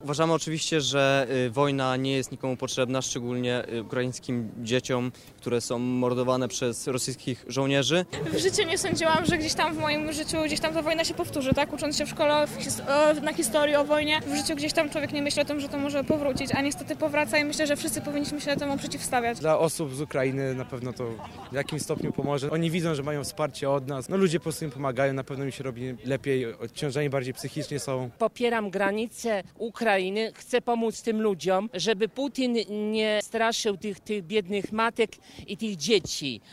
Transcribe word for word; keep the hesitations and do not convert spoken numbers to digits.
Uważamy oczywiście, że y, wojna nie jest nikomu potrzebna, szczególnie y, ukraińskim dzieciom, które są mordowane przez rosyjskich żołnierzy. W życiu nie sądziłam, że gdzieś tam w moim życiu gdzieś tam ta wojna się powtórzy, tak? Ucząc się w szkole w his- o, na historii o wojnie, w życiu gdzieś tam człowiek nie myśli o tym, że to może powrócić, a niestety powraca i myślę, że wszyscy powinniśmy się temu przeciwstawiać. Dla osób z Ukrainy na pewno to w jakimś stopniu pomoże. Oni widzą, że mają wsparcie od nas. No ludzie po prostu im pomagają, na pewno mi się robi lepiej, odciążeni bardziej psychicznie są. Popieram granicę Ukrainy, chcę pomóc tym ludziom, żeby Putin nie straszył tych, tych biednych matek i tych dzieci.